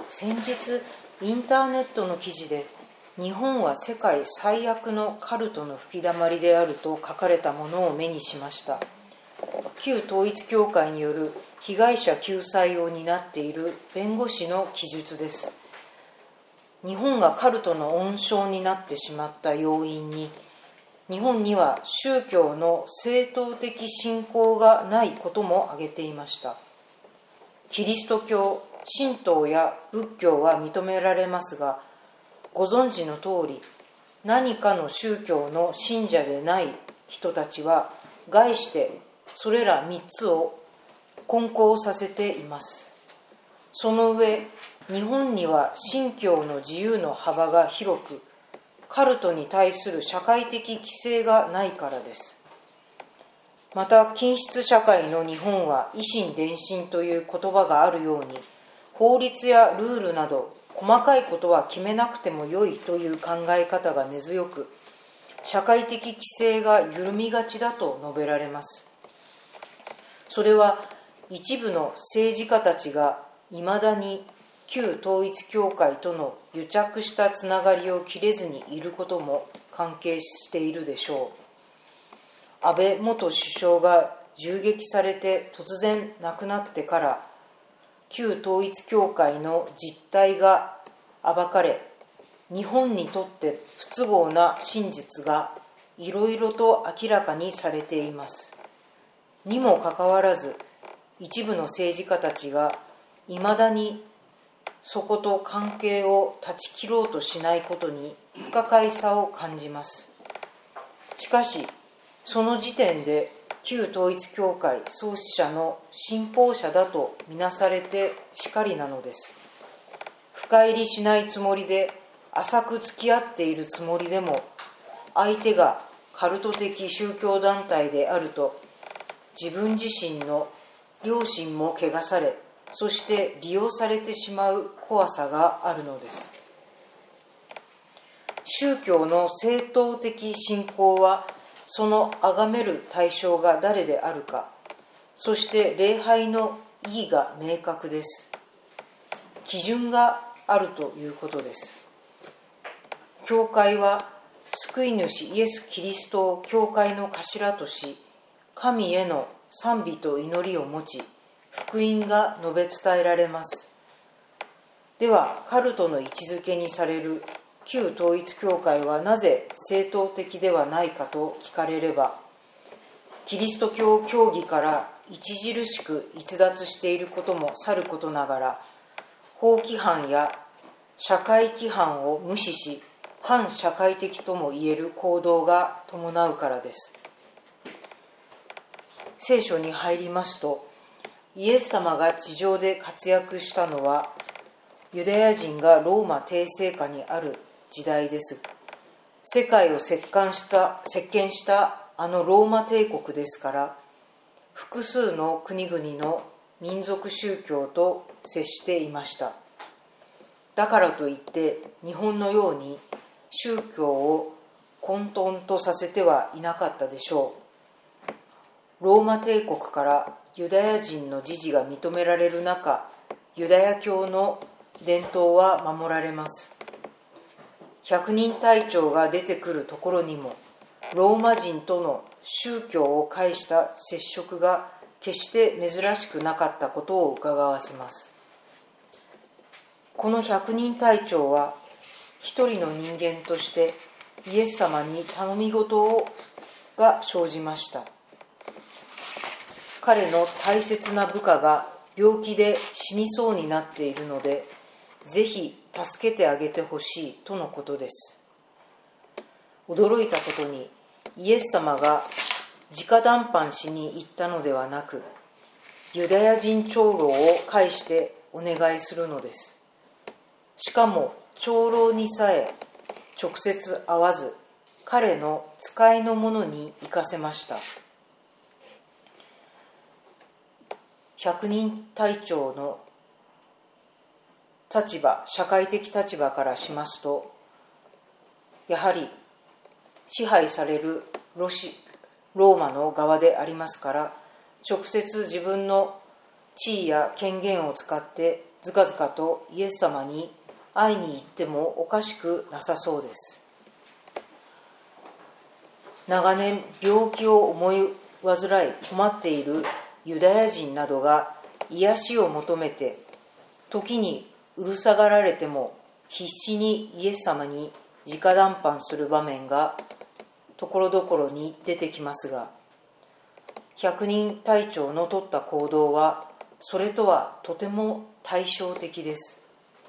先日インターネットの記事で日本は世界最悪のカルトの吹きだまりであると書かれたものを目にしました。旧統一教会による被害者救済を担っている弁護士の記述です。日本がカルトの温床になってしまった要因に、日本には宗教の正統的信仰がないことも挙げていました。キリスト教、神道や仏教は認められますが、ご存知の通り、何かの宗教の信者でない人たちは概してそれら3つを混交させています。その上、日本には信教の自由の幅が広く、カルトに対する社会的規制がないからです。また、均質社会の日本は維新伝心という言葉があるように、法律やルールなど細かいことは決めなくてもよいという考え方が根強く、社会的規制が緩みがちだと述べられます。それは一部の政治家たちがいまだに旧統一教会との癒着したつながりを切れずにいることも関係しているでしょう。安倍元首相が銃撃されて突然亡くなってから、旧統一教会の実態が暴かれ、日本にとって不都合な真実がいろいろと明らかにされています。にもかかわらず、一部の政治家たちがいまだにそこと関係を断ち切ろうとしないことに不可解さを感じます。しかし、その時点で旧統一教会創始者の信奉者だとみなされてしかりなのです。深入りしないつもりで、浅く付き合っているつもりでも、相手がカルト的宗教団体であると、自分自身の良心も汚され、そして利用されてしまう怖さがあるのです。宗教の正統的信仰は、その崇める対象が誰であるか、そして礼拝の意義が明確です。基準があるということです。教会は救い主イエス・キリストを教会の頭とし、神への賛美と祈りを持ち、福音が述べ伝えられます。では、カルトの位置づけにされる旧統一教会はなぜ正統的ではないかと聞かれれば、キリスト教教義から著しく逸脱していることもさることながら、法規範や社会規範を無視し、反社会的ともいえる行動が伴うからです。聖書に入りますと、イエス様が地上で活躍したのは、ユダヤ人がローマ帝政下にある時代です。世界を席巻したあのローマ帝国ですから、複数の国々の民族宗教と接していました。だからといって日本のように宗教を混沌とさせてはいなかったでしょう。ローマ帝国からユダヤ人の自治が認められる中、ユダヤ教の伝統は守られます。百人隊長が出てくるところにも、ローマ人との宗教を介した接触が決して珍しくなかったことを伺わせます。この百人隊長は一人の人間としてイエス様に頼み事が生じました。彼の大切な部下が病気で死にそうになっているので、ぜひ助けてあげてほしいとのことです。驚いたことに、イエス様が直談判しに行ったのではなく、ユダヤ人長老を介してお願いするのです。しかも長老にさえ直接会わず、彼の使いの者に行かせました。百人隊長の立場、社会的立場からしますと、やはり支配されるローマの側でありますから、直接自分の地位や権限を使ってずかずかとイエス様に会いに行ってもおかしくなさそうです。長年病気を思い患い困っているユダヤ人などが癒しを求めて、時にうるさがられても必死にイエス様に直談判する場面がところどころに出てきますが、百人隊長の取った行動はそれとはとても対照的です。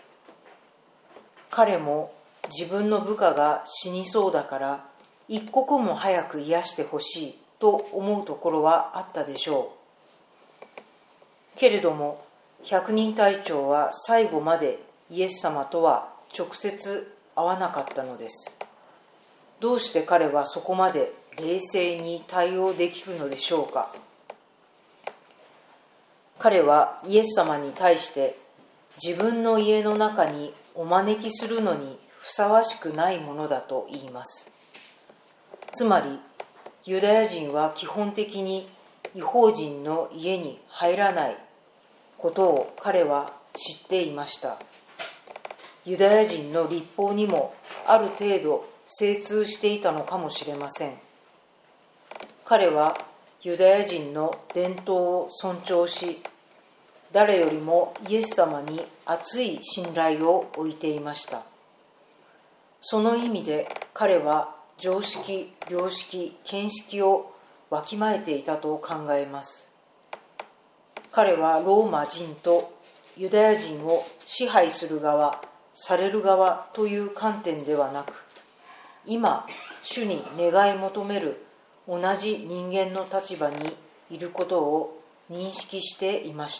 彼も自分の部下が死にそうだから一刻も早く癒してほしいと思うところはあったでしょう。けれども百人隊長は最後までイエス様とは直接会わなかったのです。どうして彼はそこまで冷静に対応できるのでしょうか。彼はイエス様に対して自分の家の中にお招きするのにふさわしくないものだと言います。つまりユダヤ人は基本的に異邦人の家に入らないことを彼は知っていました。ユダヤ人の律法にもある程度精通していたのかもしれません。彼はユダヤ人の伝統を尊重し、誰よりもイエス様に厚い信頼を置いていました。その意味で彼は常識、良識、見識をわきまえていたと考えます。彼はローマ人とユダヤ人を支配する側、される側という観点ではなく、今主に願い求める同じ人間の立場にいることを認識していました。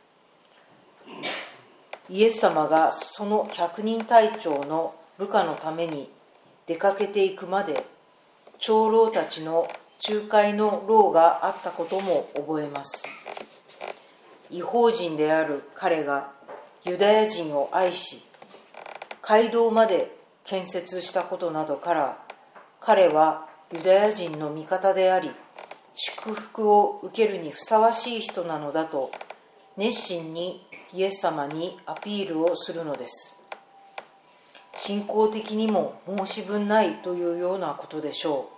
イエス様がその百人隊長の部下のために出かけていくまで、長老たちの仲介の労があったことも覚えます。異邦人である彼がユダヤ人を愛し、街道まで建設したことなどから、彼はユダヤ人の味方であり、祝福を受けるにふさわしい人なのだと熱心にイエス様にアピールをするのです。信仰的にも申し分ないというようなことでしょ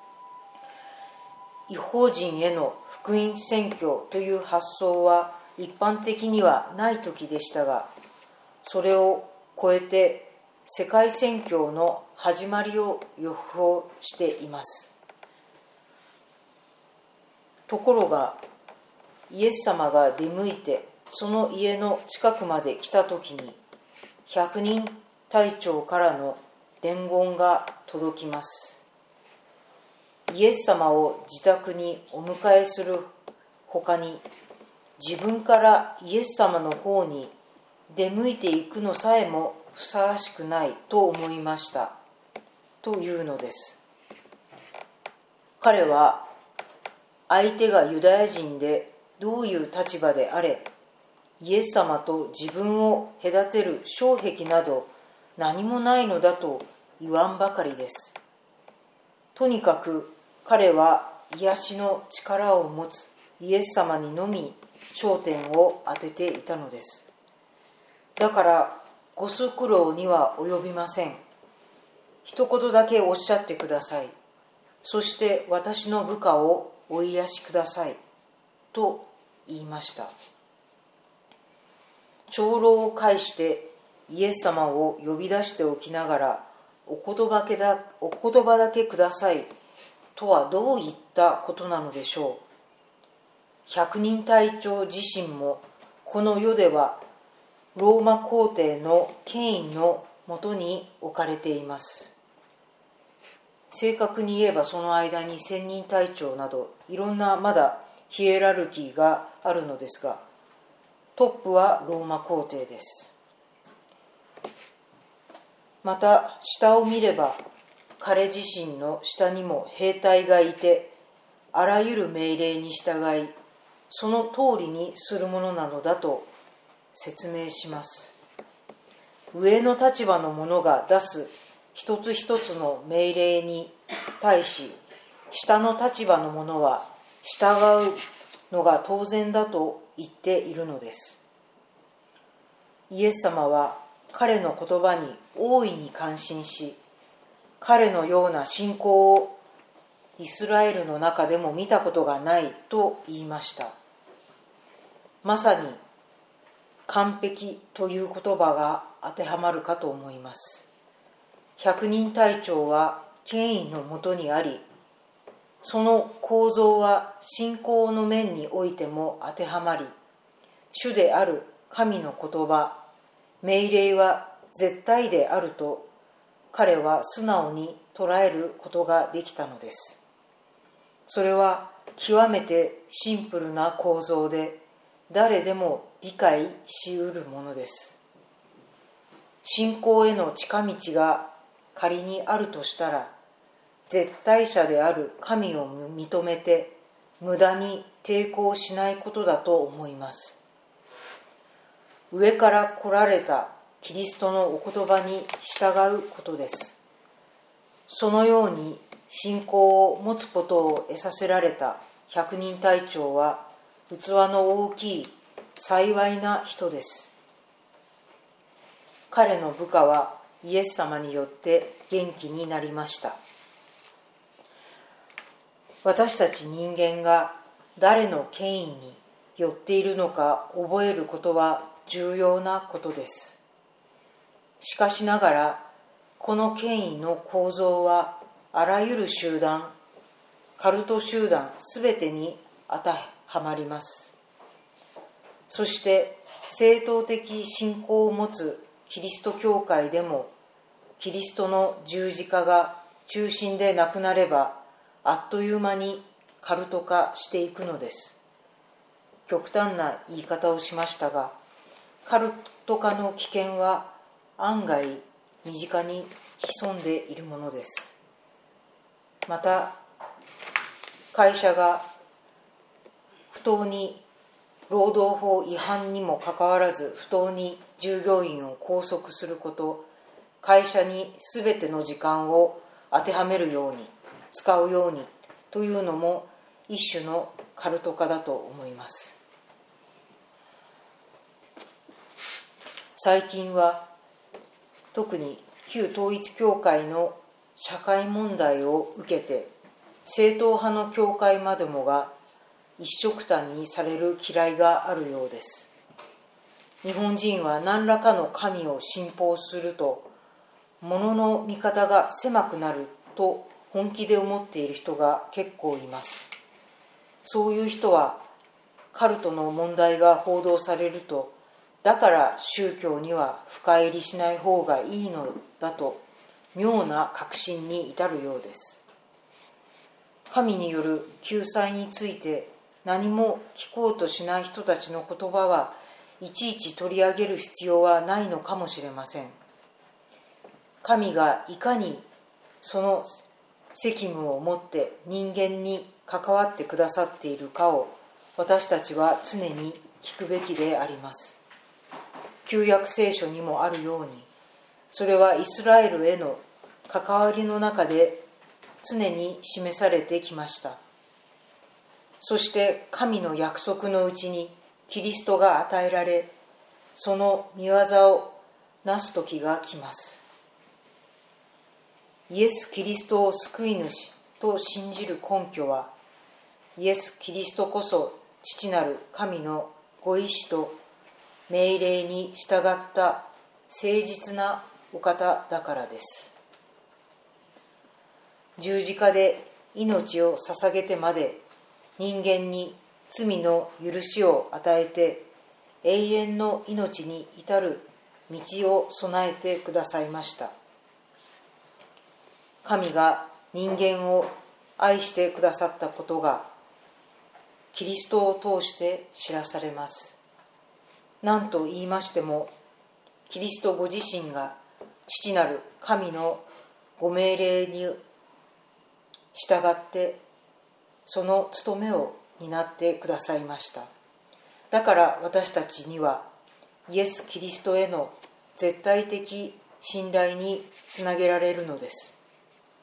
う。異邦人への福音宣教という発想は一般的にはない時でしたが、それを超えて世界宣教の始まりを予報しています。ところがイエス様が出向いてその家の近くまで来た時に、百人隊長からの伝言が届きます。イエス様を自宅にお迎えするほかに、自分からイエス様の方に出向いていくのさえもふさわしくないと思いましたというのです。彼は相手がユダヤ人でどういう立場であれ、イエス様と自分を隔てる障壁など何もないのだと言わんばかりです。とにかく彼は癒しの力を持つイエス様にのみ焦点を当てていたのです。だからご足労には及びません。一言だけおっしゃってください。そして私の部下をお癒しくださいと言いました。長老を介してイエス様を呼び出しておきながら、お言葉だけくださいとはどういったことなのでしょう。百人隊長自身もこの世ではローマ皇帝の権威のもとに置かれています。正確に言えばその間に千人隊長などいろんなまだヒエラルキーがあるのですが、トップはローマ皇帝です。また下を見れば彼自身の下にも兵隊がいて、あらゆる命令に従いその通りにするものなのだと説明します。上の立場の者が出す一つ一つの命令に対し、下の立場の者は従うのが当然だと言っているのです。 イエス様は彼の言葉に大いに感心し、彼のような信仰をイスラエルの中でも見たことがないと言いました。まさに完璧という言葉が当てはまるかと思います。百人隊長は権威のもとにあり、その構造は信仰の面においても当てはまり、主である神の言葉、命令は絶対であると彼は素直に捉えることができたのです。それは極めてシンプルな構造で、誰でも理解しうるものです。信仰への近道が仮にあるとしたら、絶対者である神を認めて無駄に抵抗しないことだと思います。上から来られたキリストのお言葉に従うことです。そのように信仰を持つことを得させられた百人隊長は器の大きい幸いな人です。彼の部下はイエス様によって元気になりました。私たち人間が誰の権威によっているのか覚えることは重要なことです。しかしながら、この権威の構造はあらゆる集団、カルト集団すべてに当てはまります。そして正統的信仰を持つキリスト教会でも、キリストの十字架が中心でなくなれば、あっという間にカルト化していくのです。極端な言い方をしましたが、カルト化の危険は案外身近に潜んでいるものです。また、会社が不当に労働法違反にもかかわらず不当に従業員を拘束すること、会社にすべての時間を当てはめるように使うようにというのも一種のカルト化だと思います。最近は特に旧統一教会の社会問題を受けて、正統派の教会までもが一緒くたにされる嫌いがあるようです。日本人は何らかの神を信奉すると、物の見方が狭くなると本気で思っている人が結構います。そういう人はカルトの問題が報道されると、だから宗教には深入りしない方がいいのだと妙な確信に至るようです。神による救済について何も聞こうとしない人たちの言葉はいちいち取り上げる必要はないのかもしれません。神がいかにその責務を持って人間に関わってくださっているかを私たちは常に聞くべきであります。旧約聖書にもあるように、それはイスラエルへの関わりの中で常に示されてきました。そして神の約束のうちにキリストが与えられ、その御業をなす時が来ます。イエス・キリストを救い主と信じる根拠は、イエス・キリストこそ父なる神のご意志と命令に従った誠実なお方だからです。十字架で命を捧げてまで人間に罪の許しを与えて永遠の命に至る道を備えてくださいました。神が人間を愛してくださったことがキリストを通して知らされます。何と言いましても、キリストご自身が父なる神のご命令に従ってその務めを担ってくださいました。だから私たちにはイエス・キリストへの絶対的信頼につなげられるのです。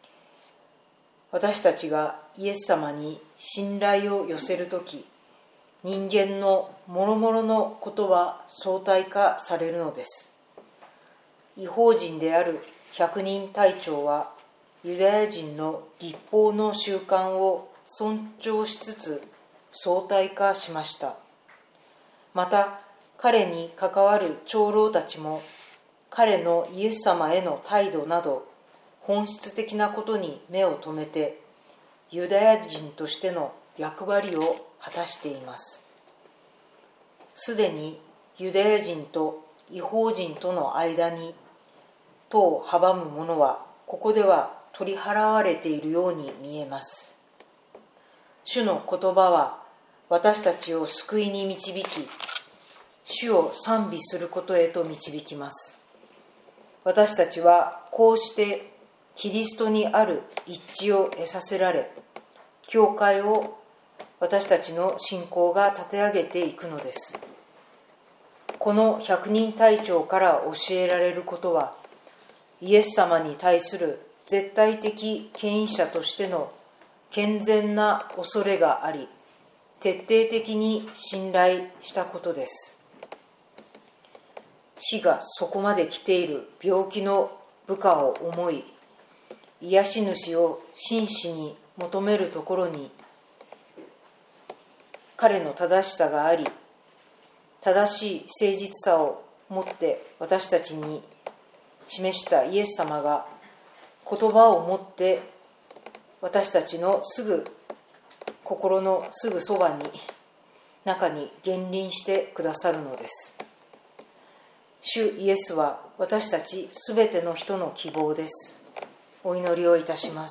私たちがイエス様に信頼を寄せるとき、 人間の諸々のことは相対化されるのです。異邦人である百人隊長はユダヤ人の律法の習慣を尊重しつつ相対化しました。また彼に関わる長老たちも彼のイエス様への態度など本質的なことに目を留めてユダヤ人としての役割を果たしています。すでにユダヤ人と異邦人との間に戸を阻むものはここでは取り払われているように見えます。主の言葉は私たちを救いに導き、主を賛美することへと導きます。私たちはこうしてキリストにある一致を得させられ、教会を私たちの信仰が立て上げていくのです。この百人隊長から教えられることは、イエス様に対する絶対的権威者としての健全な恐れがあり、徹底的に信頼したことです。死がそこまで来ている病気の部下を思い、癒し主を真摯に求めるところに彼の正しさがあり、正しい誠実さを持って私たちに示したイエス様が言葉を持って私たちの心のすぐそばに中に現臨してくださるのです。主イエスは私たちすべての人の希望です。お祈りをいたします。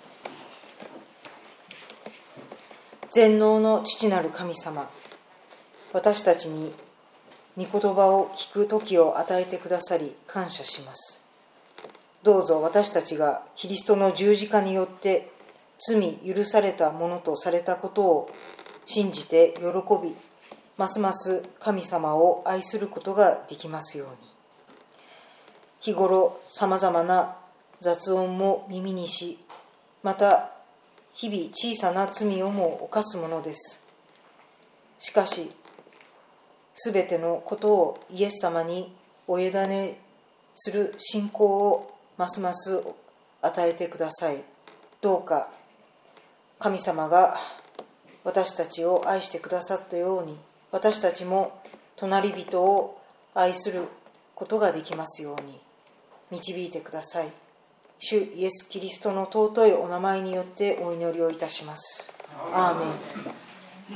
全能の父なる神様、私たちに御言葉を聞く時を与えてくださり感謝します。どうぞ私たちがキリストの十字架によって罪許されたものとされたことを信じて喜び、ますます神様を愛することができますように。日頃さまざまな雑音も耳にし、また日々小さな罪をも犯すものです。しかしすべてのことをイエス様にお委ねする信仰をますます与えてください。どうか神様が私たちを愛してくださったように、私たちも隣人を愛することができますように導いてください。主イエス・キリストの尊いお名前によってお祈りをいたします。アーメン。